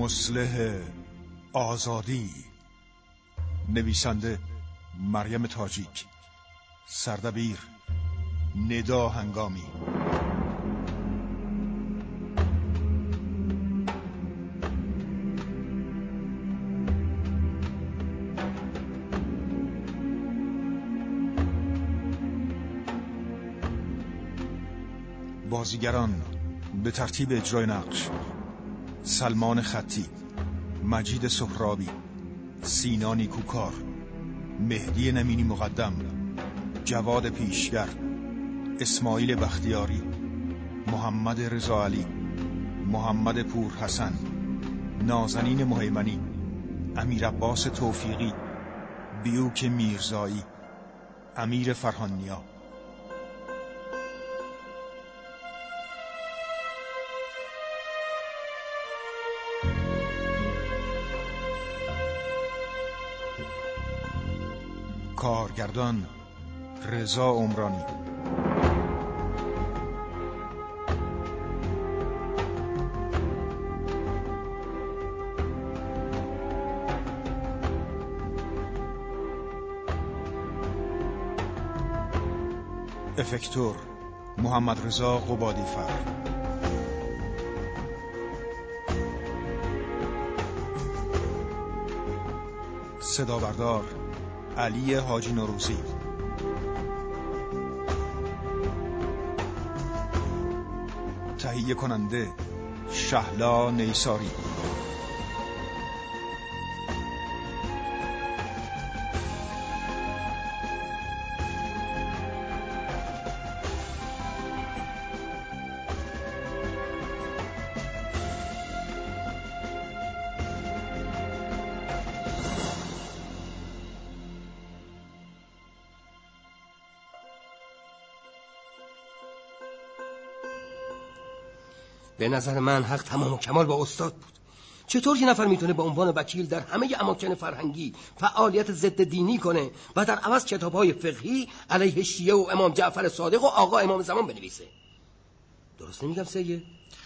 مصلح آزادی، نویسنده مریم تاجیک، سردبیر ندا هنگامی. بازیگران به ترتیب اجرای نقش: سلمان خطی، مجید سهرابی، سینا نیکوکار، مهدی نمینی مقدم، جواد پیشگر، اسماعیل بختیاری، محمد رضا علی، محمد پور حسن، نازنین مهیمنی، امیر عباس توفیقی، بیوک میرزایی، امیر فرهانیا. کارگردان رضا عمرانی. افکتور محمد رضا قبادی فر. صدا بردار علی حاجی نوروزی. تهیه کننده شهلا نیساری. به نظر من حق تمام و کمال با استاد بود. چطور یه نفر میتونه به عنوان وکیل در همه اماکن فرهنگی فعالیت ضد دینی کنه و در عوض کتاب‌های فقهی علیه شیعه و امام جعفر صادق و آقا امام زمان بنویسه؟ درست نمیگم سید؟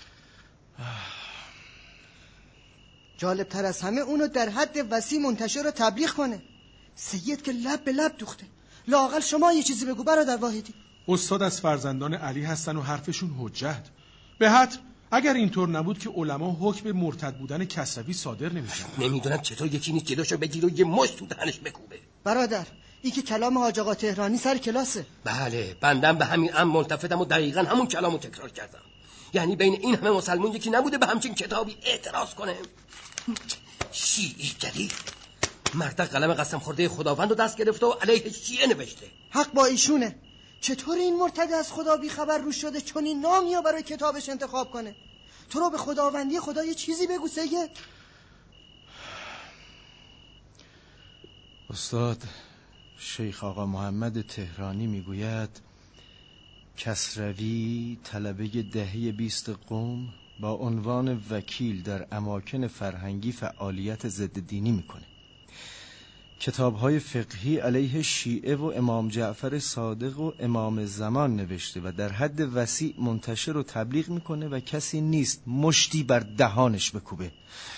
جالب تر از همه اونو در حد وسیع منتشر و تبلیغ کنه. سید که لب به لب دوخته. لااقل شما یه چیزی بگو برادر واحدی. استاد از فرزندان علی هستن و حرفشون حجت. به حد اگر اینطور نبود که علما حکم به مرتد بودن کسروی صادر نمی‌کردن. نمیدونم چطور یکی نیست جلوشو بگیره و یه مشت تو دهنش بکوبه. برادر این که کلام حاج آقا تهرانی سر کلاسه. بله بندم به همین امر ملتفتم و دقیقاً همون کلامو تکرار کردم. یعنی بین این همه مسلمان یکی نبوده به همچین کتابی اعتراض کنه؟ شیعی جدید مرد قلم قسم خورده خداوند رو دست گرفته و علیه شیعه نوشته. حق با ایشونه. چطور این مرتد از خدا بی خبر روش شده چون این نامی رو برای کتابش انتخاب کنه؟ تو رو به خداوندی خدا یه چیزی بگو سید. استاد شیخ آقا محمد تهرانی میگوید کسروی طلبه دهه 20 قم با عنوان وکیل در اماکن فرهنگی فعالیت ضد دینی میکنه. کتاب‌های فقهی علیه شیعه و امام جعفر صادق و امام زمان نوشته و در حد وسیع منتشر و تبلیغ میکنه و کسی نیست مشتی بر دهانش بکوبه.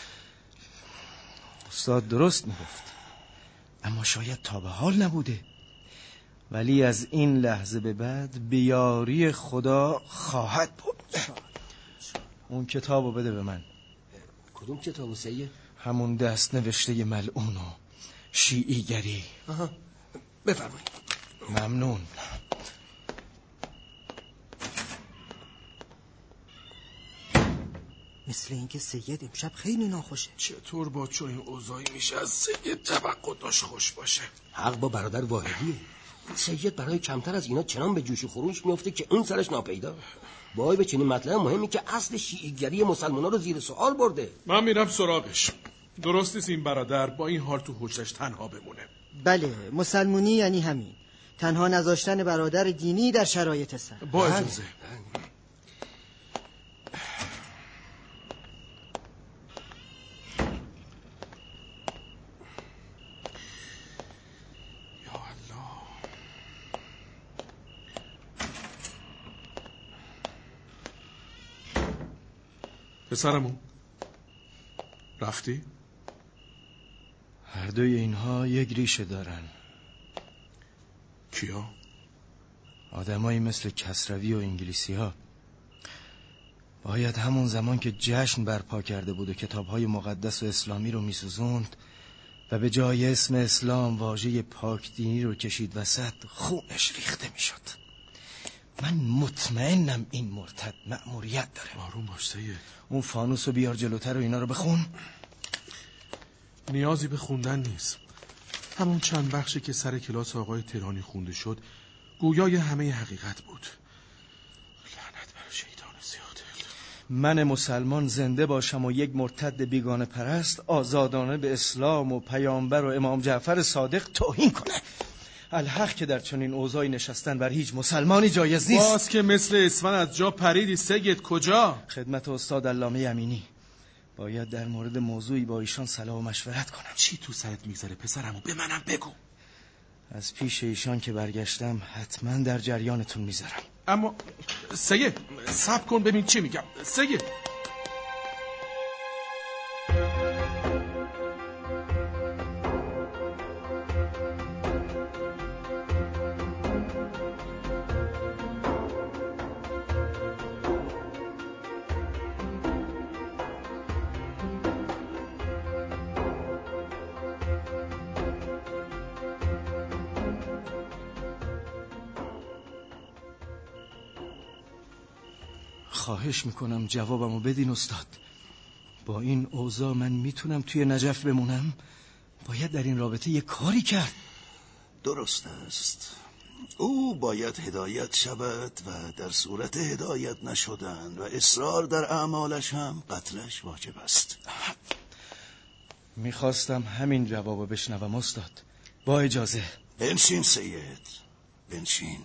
استاد درست میگفت، اما شاید تا به حال نبوده، ولی از این لحظه به بعد بیاری خدا خواهد بود. اون کتابو بده به من. کدوم کتابو سید؟ همون دست نوشته ملعونو شیعیگری. بفرمایید. ممنون. مثل اینکه سید امشب خیلی ناخوشه. چطور با چون این اوضاعی میشه از سید توقع داشت خوش باشه؟ حق با برادر واحدیه. سید برای کمتر از اینا چنان به جوش و خروش میفته که اون سرش ناپیدا. وای به چنین مطلب مهمی که اصل شیعیگری مسلمان‌ها رو زیر سوال برده. من میرم سراغش. درست نیست این برادر با این حال تو حجرش تنها بمونه. بله مسلمونی یعنی همین، تنها نذاشتن برادر دینی در شرایط سر. با اجازه. پسرمون رفتی؟ هر دوی اینها یک ریشه دارن. کیا؟ آدمایی مثل کسروی و انگلیسی ها. باید همون زمان که جشن برپا کرده بود و کتابهای مقدس و اسلامی رو میسوزوند و به جای اسم اسلام واژه پاک دینی رو کشید وسط، خونش ریخته میشد. من مطمئنم این مرتد مأموریت داره. آروم باش سید. اون فانوس رو بیار جلوتر و اینا رو بخون. نیازی به خوندن نیست. همون چند بخشی که سر کلاس آقای تهرانی خونده شد گویای همه حقیقت بود. لعنت بر شیطان زیاده. من مسلمان زنده باشم و یک مرتد بیگانه پرست آزادانه به اسلام و پیامبر و امام جعفر صادق توهین کنه. الحق که در چنین اوضاعی نشستن بر هیچ مسلمانی جایز نیست. باز که مثل اسفن از جا پریدی سید. کجا؟ خدمت استاد علامه امینی. باید در مورد موضوعی با ایشان صلاح و مشورت کنم. چی تو سرت میگذره پسرمو؟ به منم بگو. از پیش ایشان که برگشتم حتما در جریانتون میذارم. اما سید صبر کن ببین چی میگم. سید خواهش میکنم جوابمو بدین استاد. با این اوضاع من میتونم توی نجف بمونم؟ باید در این رابطه یه کاری کرد. درست است. او باید هدایت شود و در صورت هدایت نشدن و اصرار در اعمالش هم قتلش واجب است. میخواستم همین جوابو بشنوم استاد. با اجازه. بنشین سید، بنشین.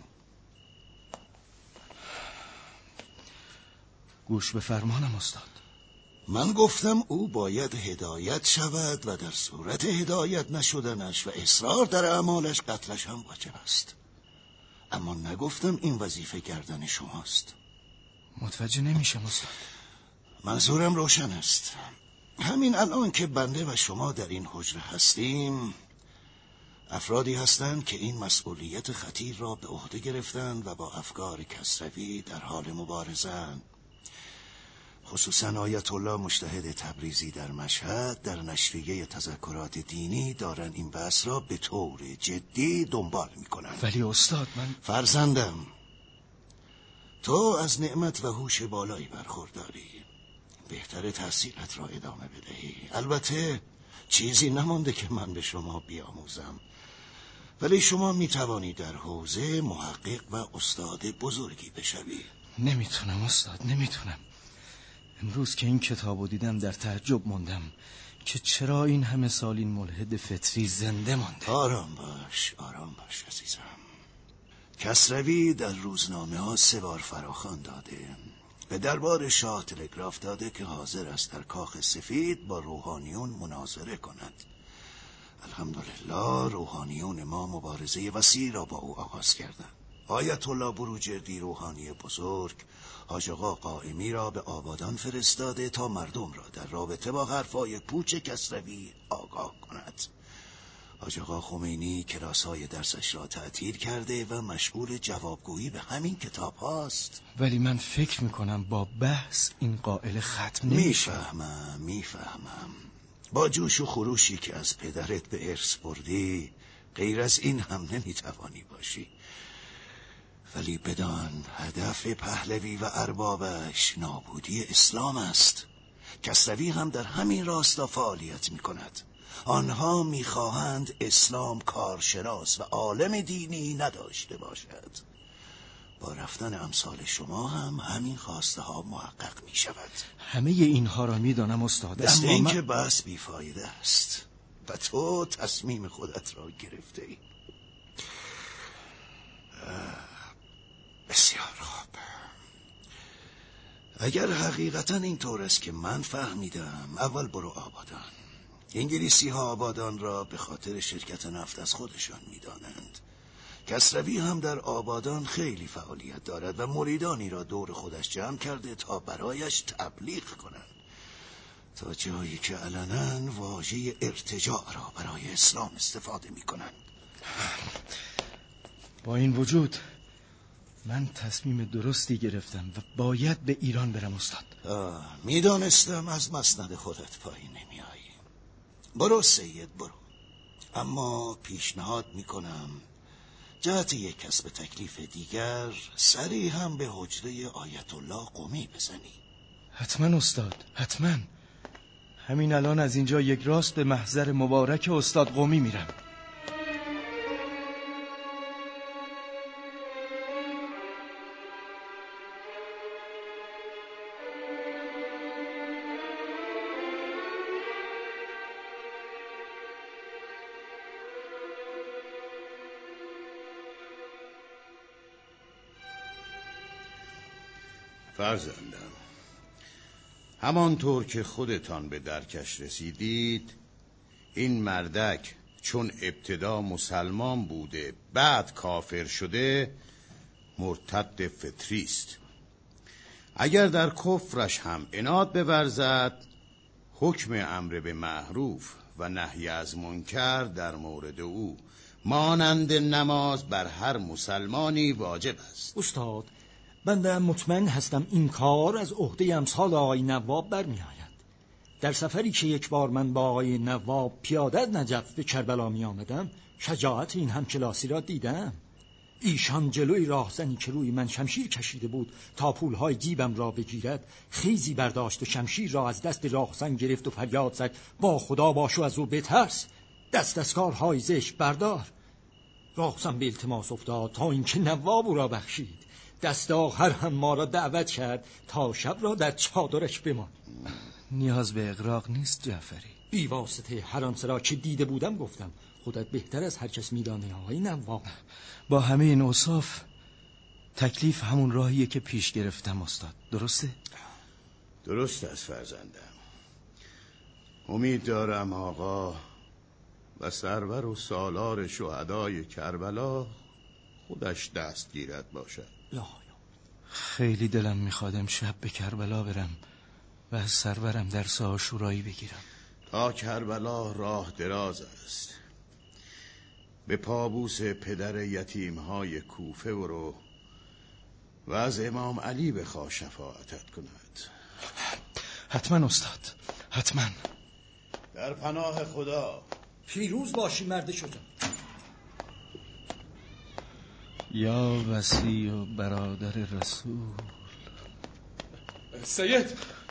گوش به فرمانم استاد. من گفتم او باید هدایت شود و در صورت هدایت نشدنش و اصرار در اعمالش قتلش هم واجب است. اما نگفتم این وظیفه گردن شماست. متوجه نمیشم استاد. منظورم روشن است. همین الان که بنده و شما در این حجره هستیم، افرادی هستند که این مسئولیت خطیر را به عهده گرفتند و با افکار کسروی در حال مبارزه‌اند. خصوصا آیت الله مجتهد تبریزی در مشهد در نشریه تذکرات دینی دارن این بحث را به طور جدی دنبال میکنن. ولی استاد من فرزندم، تو از نعمت و هوش بالایی برخورداری. بهتره تحصیلت را ادامه بدهی. البته چیزی نمانده که من به شما بیاموزم، ولی شما میتوانی در حوزه محقق و استاد بزرگی بشوی. نمیتونم استاد، نمیتونم. امروز که این کتابو دیدم در تعجب موندم که چرا این همه سال این ملحد فطری زنده مانده. آرام باش عزیزم. کسروی در روزنامه ها 3 بار فراخوان داده. به دربار شاه تلگراف داده که حاضر است در کاخ سفید با روحانیون مناظره کند. الحمدلله روحانیون ما مبارزه وسیع را با او آغاز کردند. آیت الله بروجردی روحانی بزرگ حاج آقا قائمی را به آبادان فرستاده تا مردم را در رابطه با حرفای پوچ کسروی آگاه کند. حاج آقا خمینی کلاس‌های درسش را تعطیل کرده و مشغول جوابگویی به همین کتاب هاست. ولی من فکر میکنم با بحث این قائل ختم نمیشه. میفهمم. با جوش و خروشی که از پدرت به ارث بردی غیر از این هم نمیتوانی باشی. ولی بدان هدف پهلوی و اربابش نابودی اسلام است. کسروی هم در همین راستا فعالیت میکند. آنها میخواهند اسلام کارشناس و عالم دینی نداشته باشد. با رفتن امثال شما هم همین خواسته ها محقق میشود. همه اینها را میدانم استاد، مثل اما این که بحث بیفایده است و تو تصمیم خودت را گرفته ای. بسیار خوب. اگر حقیقتا این طور است که من فهمیدم، اول برو آبادان. انگلیسی ها آبادان را به خاطر شرکت نفت از خودشان میدانند. کسروی هم در آبادان خیلی فعالیت دارد و مریدانی را دور خودش جمع کرده تا برایش تبلیغ کنند. تا جایی که علنا واژه ارتجاع را برای اسلام استفاده می‌کنند. با این وجود من تصمیم درستی گرفتم و باید به ایران برم استاد. میدانستم از مسند خودت پایین نمیایی. برو سید، برو. اما پیشنهاد میکنم جهت یک کسب تکلیف دیگر سری هم به حجره آیت الله قمی بزنی. حتما استاد، حتما. همین الان از اینجا یک راست به محضر مبارک استاد قمی میرم. فرزندم، همانطور که خودتان به درکش رسیدید، این مردک چون ابتدا مسلمان بوده بعد کافر شده مرتد فطری است. اگر در کفرش هم عناد بورزد، حکم امر به معروف و نهی از منکر در مورد او مانند نماز بر هر مسلمانی واجب است. استاد، بنده مطمئن هستم این کار از عهده امثال آقای نواب برمی آید. در سفری که یک بار من با آقای نواب پیاده از نجف به کربلا می آمدم، شجاعت این همکلاسی را دیدم. ایشان جلوی راهزنی که روی من شمشیر کشیده بود تا پولهای جیبم را بگیرد، خیزی برداشت و شمشیر را از دست راهزن گرفت و فریاد زد با خدا باشو از او بترس، دست از کارهای زشت بردار. راهزن به التماس افتاد تا اینکه نواب او را بخشید. دست آخر هم ما را دعوت کرد تا شب را در چادرش بمان. نیاز به اغراق نیست جعفری. بی واسطه هر آنچه را که دیده بودم گفتم. خودت بهتر از هر کس میدانی آقای نواب. با همه این اوصاف تکلیف همون راهیه که پیش گرفتم استاد، درسته؟ درست است فرزندم. امید دارم آقا و سرور و سالار شهدای کربلا خودش دست گیرد باشد. خیلی دلم میخواد امشب به کربلا برم و از سرورم درس عاشورایی بگیرم. تا کربلا راه دراز است. به پابوس پدر یتیمهای کوفه برو و از امام علی بخواه شفاعتت کند. حتما استاد، حتما. در پناه خدا. پیروز باشی مرد شجاع. یا وصی و برادر رسول. سید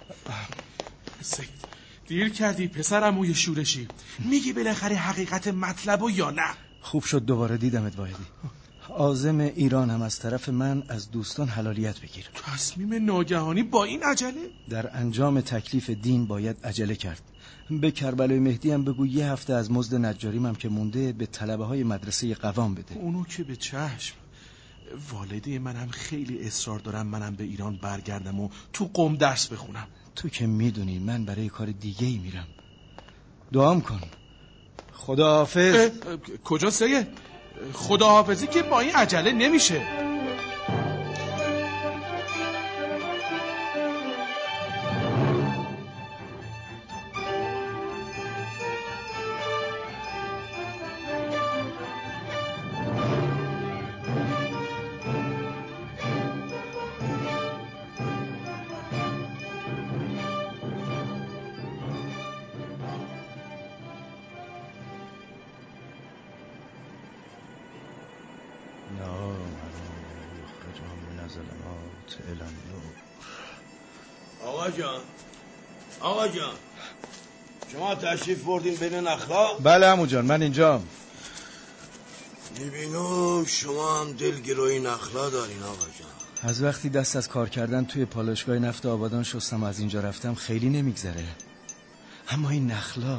دیر کردی پسرم موی شورشی. میگی بالاخره حقیقت مطلبو یا نه؟ خوب شد دوباره دیدمت وایدی. عازم ایران هم از طرف من از دوستان حلالیت بگیر. تصمیم ناگهانی با این عجله؟ در انجام تکلیف دین باید عجله کرد. به کربلای مهدی هم بگو 1 هفته از مزد نجاریم هم که مونده به طلبه های مدرسه قوام بده. اونو که به چشم. والده منم خیلی اصرار دارم منم به ایران برگردم و تو قم درس بخونم. تو که میدونی من برای کار دیگه ای میرم. دعام کن. خداحافظ. کجا سید؟ خداحافظی که با این عجله نمیشه. آقا جان شما تشریف بردین بین نخلا؟ بله عمو جان من اینجام. میبینم شما هم دلگیروی نخلا دارین آقا جان. از وقتی دست از کار کردن توی پالایشگاه نفت آبادان شستم و از اینجا رفتم خیلی نمیگذره. اما این نخلا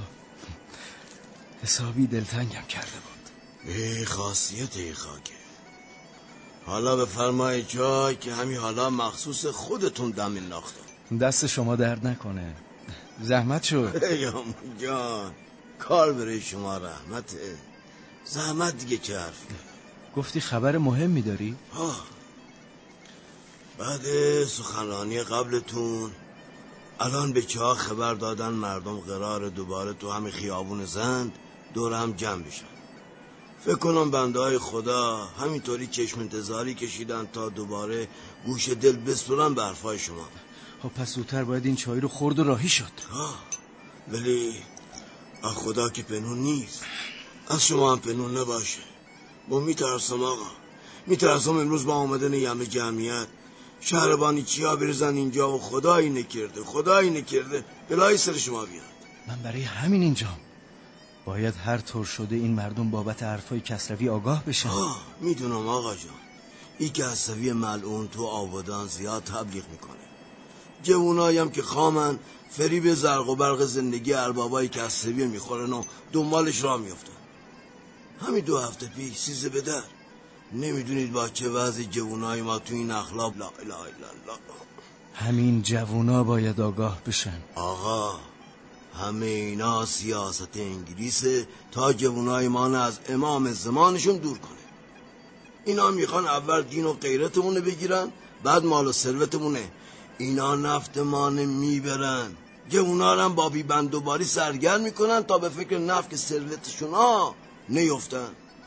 حسابی دلتنگم کرده بود. خاصیت این خاکه. حالا بفرمایید جای که همین حالا مخصوص خودتون دم انداختم. دست شما درد نکنه. زحمت شد. یا جان کار برای شما رحمته. زحمت دیگه چه حرفیه. گفتی خبر مهمی داری؟ بعد سخنرانی قبلتون الان به چه خبر دادن مردم قرار دوباره تو همین خیابون زند دور هم جمع بشن. فکر کنم بنده های خدا همینطوری چشم انتظاری کشیدن تا دوباره گوش دل بسپرن به حرفای شما. پس زودتر باید این چای رو خورد و راهی شد. ولی از خدا که پنهون نیست، از شما هم پنهون نباشه. ما میترسم آقا، میترسم امروز با آمدن یمه جمعیت شهربانی چیا بریزن اینجا و خدایی نکرده بلایی سر شما بیاد. من برای همین اینجام. باید هر طور شده این مردم بابت حرفای کسروی آگاه بشن. میدونم آقا جان، این کسروی ملعون تو آبادان زیاد تبلیغ میکنه. جوونایی هم که خامن فریب زرق و برق زندگی اربابای کسروی میخورن و دنبالش را میفتن. همین 2 هفته پیش سیزه به در. نمیدونید با چه وضع جوونای ما تو این اخلاق. لا اله الا الله. همین جوونا باید آگاه بشن. آقا همه اینا سیاست انگلیسه تا جوونای ما از امام زمانشون دور کنه. اینا میخوان اول دین و غیرتمونه بگیرن، بعد مال و ثروتمونه. اینا نفت ما میبرن، جوونا هم با بیبندوباری سرگرم میکنن تا به فکر نفت ثروتشون نیفتن.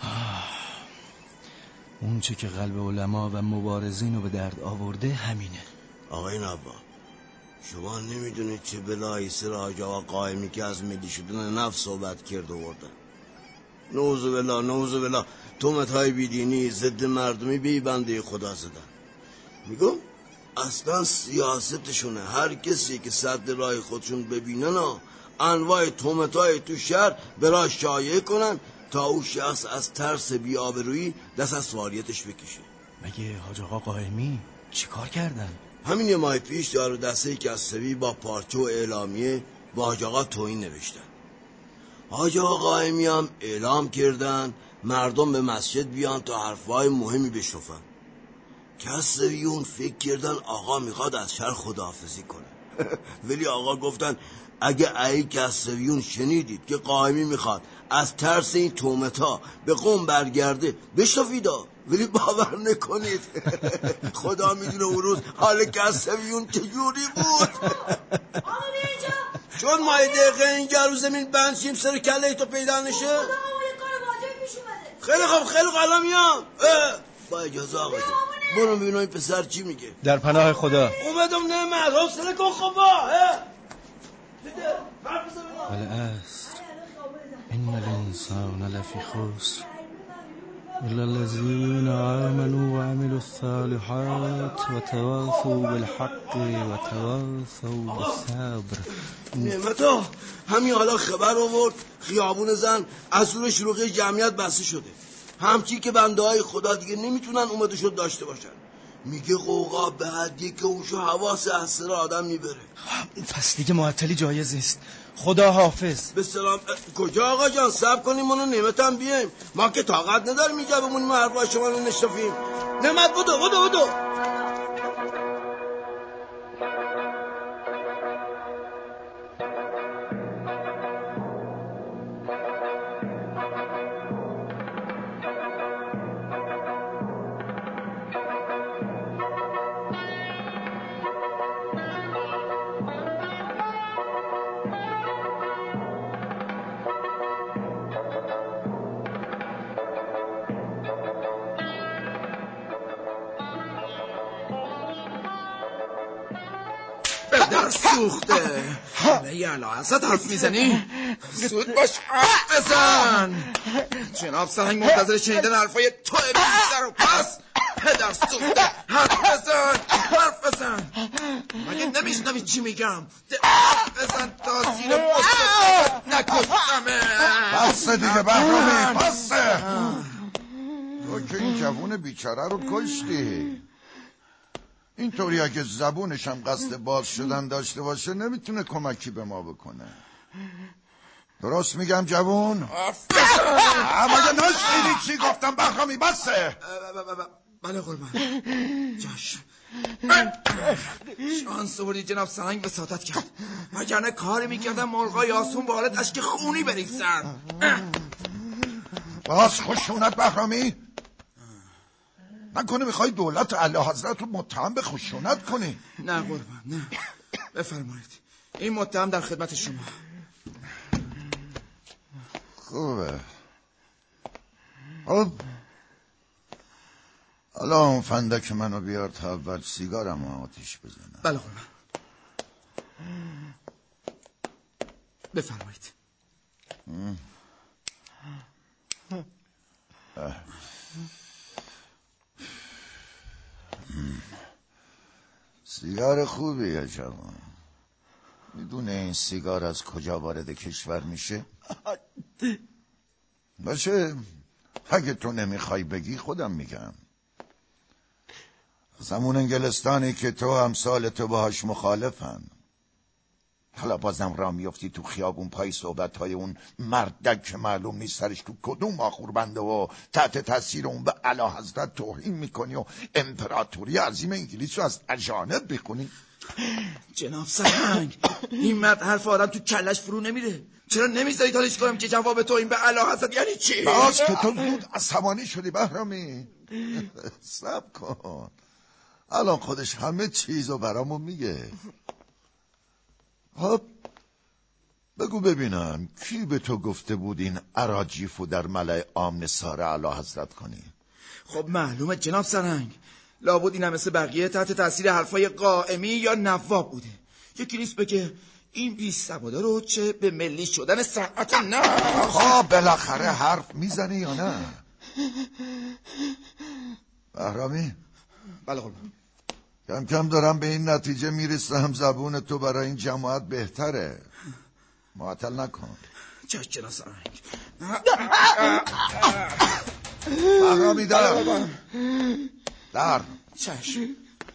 اون چه که قلب علما و مبارزین رو به درد آورده همینه. آقای نبا، شما نمیدونید چه بلایی سر حاج آقا قائمی که از ملی شدن نفس صحبت کرد آوردن. نوض بالله تهمت‌های بیدینی ضد مردمی بی بنده خدا زدن. میگم اصلا سیاستشونه هر کسی که صد راه خودشون ببینن انواع تهمت‌های تو شهر برای شایع کنن تا او شخص از ترس بی‌آبرویی دست از فعالیتش بکشه. مگه حاج آقا قائمی چی کار کردن؟ همین 1 ماه پیش دار دسته کسروی با پارچه و اعلامیه با حاج آقا توهین نوشتن. حاج آقا قائمی هم اعلام کردن مردم به مسجد بیان تا حرفای مهمی بشنفن. کسرویون فکر کردن آقا میخواد از شهر خداحافظی کنه. ولی آقا گفتن اگه ای کسرویون شنیدید که قائمی میخواد از ترس این تهمت‌ها به قم برگرده بشنفیدا. ولی باور نکنید خدا میدونه اون روز حال کسرویون چجوری بود. چون ما دقیقه اینجا رو زمین بند شیم سر کله تو پیدا نشه. خیلی خوب الان میام. با اجازه آقا جون برو ببینم این پسر چی میگه. در پناه خدا. اومدم نعمت حوصله کن خبا. والعصر ان الانسان لفی خسر الا الذين آمنوا وعملوا الصالحات وتواصوا بالحق وتواصوا بالصبر. نعمتا همین حالا خبر آورد خیابون زن از سور شلوغی جمعیت بسته شده. همچی که بنده های خدا دیگه نمیتونن اومده شد داشته باشن. میگه قوقا به حدی که اونشو حواس از سر آدم میبره. پس دیگه معطلی جایز نیست. خدا حافظ. به سلام. کجا آقا جان؟ صبر کنیم منو نعمت هم بیایم. ما که طاقت نداریم اینجا بمونیم حرفای شما رو نشنفیم. نعمت بدو. در سوخته یالا حسد حرف میزنی؟ سود باش حرف بزن. جناب سرهنگ منتظر شنیدن حرفای تو بیزر و پس پدر سوخته حرف بزن. مگه نمیشنوی چی میگم؟ حرف بزن تا زیر مستقبت نکشتمه. بسته دیگه بهرامی بسته. تو که این جوون بیچاره رو کشتی. اینطوری اگه زبونش هم قصد باز شدن داشته باشه نمیتونه کمکی به ما بکنه. درست میگم جوون؟ اما یه نشنیدی چی گفتم بهرامی بسه. بله قربان. جاش شانس آوردی جناب سرهنگ وساطت کرد، وگرنه کاری میکردن مرغای آسون وارد اشک خونی بریزن. باز خشونت بهرامی؟ نکنه میخوای دولت اعلی حضرت رو متهم به خشونت کنی؟ نه قربان نه. بفرمایید. این متهم در خدمت شما. خوبه. خب حالا اون فندک منو بیار تا اول سیگارم رو آتیش بزنم. بله قربان. بفرمایید. سیگار خوبیه جوان. میدونه این سیگار از کجا وارد کشور میشه؟ باشه، اگه تو نمیخوای بگی خودم میگم. از همون انگلستانی که تو امثال تو باهاش مخالفن. حالا بازم را میفتی تو خیابون پای صحبتهای اون مردک که معلوم نیست سرش تو کدوم آخور بنده و تحت تاثیر اون به اعلیحضرت توهین میکنی و امپراتوری عظیم انگلیس رو از اجانب بخونی. جناب سرهنگ، این مرد حرف آدم تو کلش فرو نمیره. چرا نمیذاری تالیش کنم که جواب تو این به اعلیحضرت یعنی چی؟ باز که تو زود عصبانی شدی بهرامی. صبر کن، الان خودش همه چیزو برامون میگه. خب بگو ببینم کی به تو گفته بود این اراجیفو در ملأ عام نثار اعلیحضرت کنی؟ خب معلومه جناب سرهنگ، لابد اینم مثل بقیه تحت تاثیر حرفای قائمی یا نواب بوده. یکی نیست بگه این 20 سوادا رو چه به ملی شدن صنعت نه. خب بالاخره حرف میزنی یا نه؟ بهرامی؟ بله قربان. کم کم دارم به این نتیجه میرسم زبون تو برای این جماعت بهتره. معطل نکن. چشم جناب سرهنگ. بهرامی در چشم.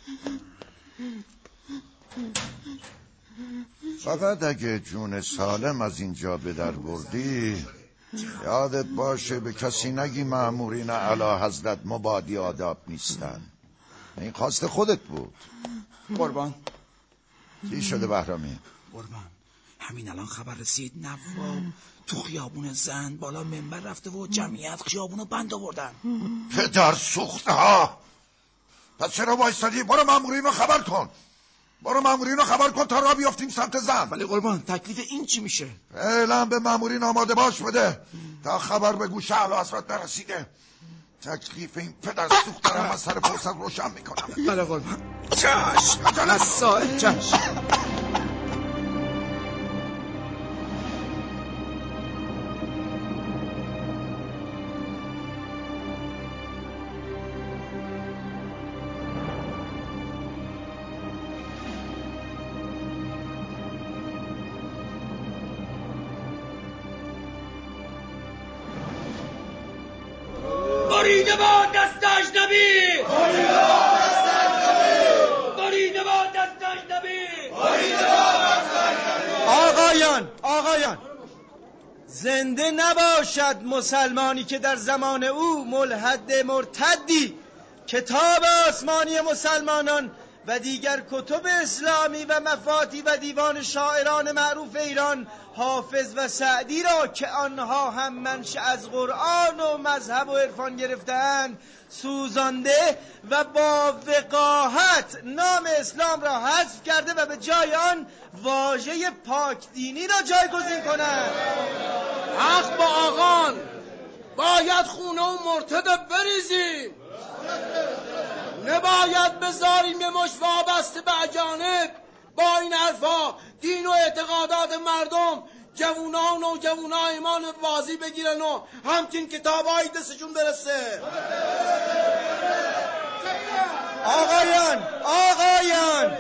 فقط اگه جون سالم از اینجا به در بردی یادت باشه به کسی نگی مأمورین اعلیحضرت مبادی آداب نیستن. این خواست خودت بود. قربان. چی شده بهرامی؟ قربان، همین الان خبر رسید نواب تو خیابون زند بالا منبر رفته و جمعیت خیابونو بند آوردن. پدر سوخته ها، پس چرا وایستادی؟ برو مأمورین رو خبر کن. برو مأمورین رو خبر کن تا را بیافتیم سمت زند. ولی قربان تکلیف این چی میشه؟ فعلا به مأمورین آماده باش بده تا خبر به گوش اعلیحضرت برسیده. تکلیف این پدر سوخته را من سر فرصت روشن میکنم. بله قربان. چشم نسای چشم. بریده باد دست اجنبی! بریده باد دست اجنبی! بریده باد دست اجنبی! بریده باد دست اجنبی! آقایان زنده نباشد مسلمانی که در زمان او ملحد مرتدی کتاب آسمانی مسلمانان و دیگر کتب اسلامی و مفاتی و دیوان شاعران معروف ایران حافظ و سعدی را که آنها هم منشأ از قرآن و مذهب و عرفان گرفتند سوزانده و با وقاحت نام اسلام را حذف کرده و به جای آن واژه پاک دینی را جایگزین کنند. حق با آقان، باید خونه و مرتد بریزیم، نباید بذاریم یه مش وابسته به اجانب با این حرفا دین و اعتقادات مردم جوونا و نوجوونا ایمان بازی بگیرن و همچین کتابایی دستشون برسه. آقایان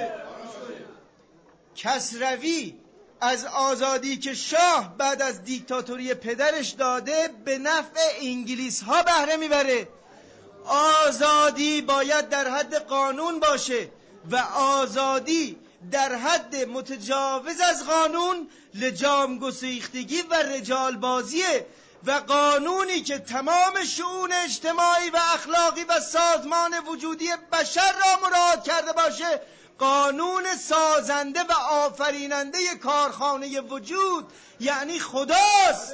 کسروی از آزادی که شاه بعد از دیکتاتوری پدرش داده به نفع انگلیس ها بهره میبره. آزادی باید در حد قانون باشه و آزادی در حد متجاوز از قانون لجام گسیختگی و رجال بازیه و قانونی که تمام شؤون اجتماعی و اخلاقی و سازمان وجودی بشر را مراعات کرده باشه قانون سازنده و آفریننده کارخانه وجود یعنی خداست.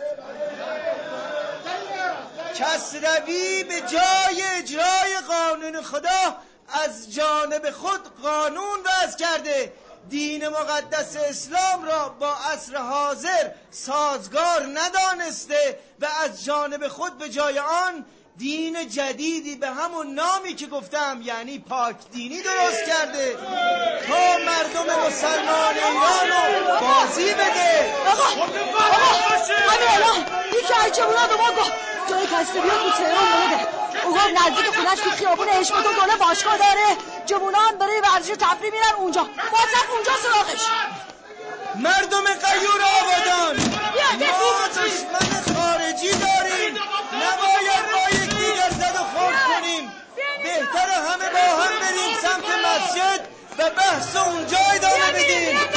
کسروی به جای اجرای قانون خدا از جانب خود قانون وضع کرده، دین مقدس اسلام را با عصر حاضر سازگار ندانسته و از جانب خود به جای آن دین جدیدی به همون نامی که گفتم یعنی پاک دینی درست کرده تا مردم مسلمان ایران رو بازی بده. آقا همین الان یکی از جوونا به ما گفت جای کسی بیاد تو تهران بده. او گفت نزدیک خونش تو خیابون حشمت و دوله باشگاه داره، جوونا هم برای ورزش و تفریح میرن اونجا. باز رفت اونجا سراغش. مردم غیور آبادان، ما دشمن خارجی داریم، نباید با یکدیگر زد و خورد کنیم. بهتر همه با هم بریم سمت مسجد و بحث اونجا ادامه بدیم.